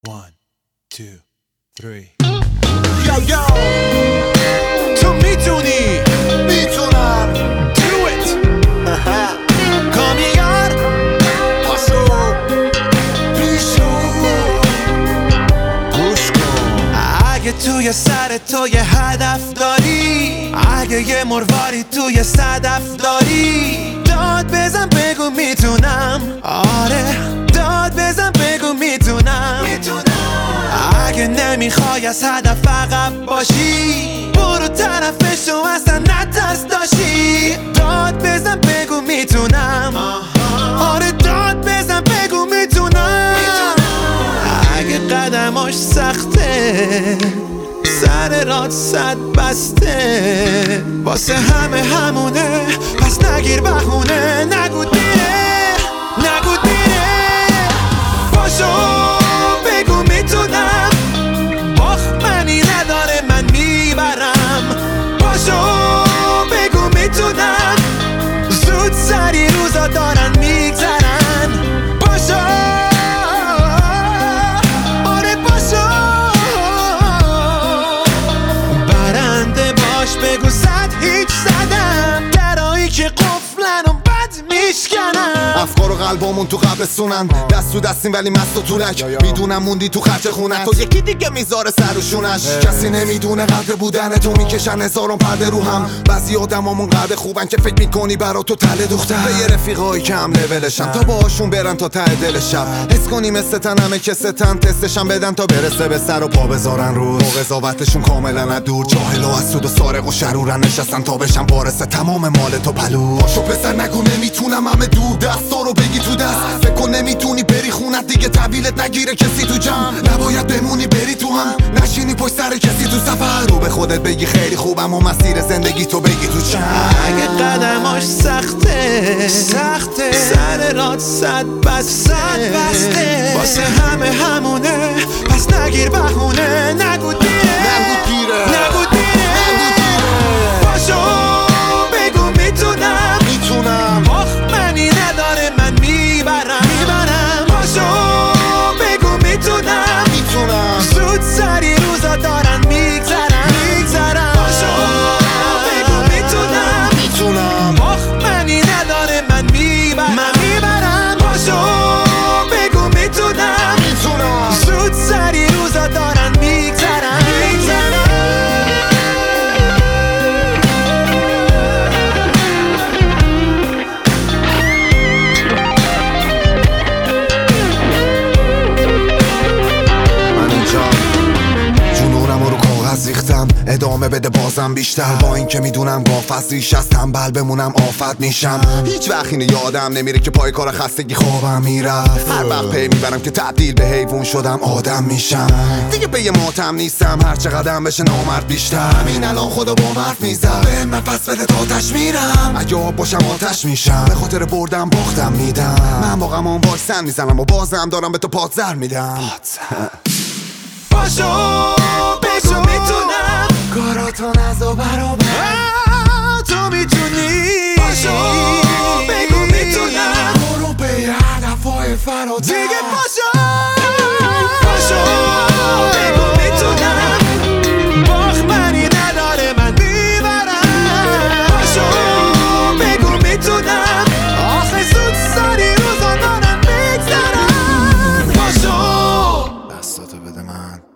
One, two, three. Yo yo تو میتونی میتونم Do it کامیار پاشو پیشو گوش کن اگه توی سر تو یه هدف داری اگه یه مرواری توی صدف داری داد بزن بگو میتونم آره داد بزن بگو میتونم اگه نمیخوای از هدف عقب باشی برو طرفشو اصلا نترس داشتی داد بزن بگو میتونم آره داد بزن بگو میتونم اگه قدماش سخته سر راد صد بسته واسه همه همونه پس نگیر بهونه نگو دیره نگو دیره باشو بگو میتونم باخمنی نداره من میبرم باشو بگو میتونم زود سری روزا دارن میگذرن باشو آره باشو برنده باش بگو صد هیچ زدم درایی که قفلن و بد میشکنم افکار و قلبامون تو قبرستونن دست تو دستیم ولی مست و طولک میدونم موندی تو خرچ خونت تو یکی دیگه میذاره سر و شونش کسی نمیدونه قدر بودن تو میکشن هزاران پرده رو هم بعضی آدمامون قدر خوبن که فکر میکنی برا تو تله دوختن به یه رفیقایی که هم لولشم تا باهاشون برن تا ته دل شب حس کنی مثل تن همه که ستن تستشم بدن تا برسه به سر و پا بذارن روز با قضاوتشون کاملا از دور جاهل و حسود و سارق و شرورن نشستن تا بشن وارث تمام مال تو پلو پاشو پسر نگو نمیتونم همه دور دستا رو بگی تو دست فکر کن نمیتونی بری خونت دیگه تحویلت نگیره کسی تو جمع نباید بمونی بری تو هم نشینی پشت سر کسی تو سفر رو به خودت بگی خیلی خوبم و مسیر زندگی تو بگی تو چند اگه قدماش سخته سر راد صد بسته واسه همه همونه پس نگیر بهونه نگو دیره نگو دیره باشو بگو میتونم باخمنی نداره من میبرم باشو بگو میتونم زود سری روزا دارن میگذرن باشو بگو میتونم باخمنی نداره من میبرم باشو بگو میتونم زود سری روزا دارن میگذرن ریختم ادامه بده بازم بیشتر با اینکه میدونم گاف ریش از تنبل بمونم آفت میشم هیچ وقت اینو یادم نمیره که پای کار خستگی خوابم میرفت هر وقت پی میبرم که تبدیل به حیوان شدم آدم میشم دیگه به یه ماتم نیستم هر چقدر بشه نامرد بیشتر همین الان خدا با مرد میزد به من پس بده تا آتش میرم اگه آب باشم آتش میشم به خاطر بردم باختم میدم من با غمام واکسن میزنم و بازم دارم به تو پادزر میدم باشو بگو میتونم کاراتو نزا برابر تو میتونی باشو بگو میتونم برو به هدفهای فراتر دیگه باشو بگو میتونم باخمنی نداره من میبرم باشو بگو میتونم آخه زود سری روزا دارم میگذرن باشو دستاتو بده من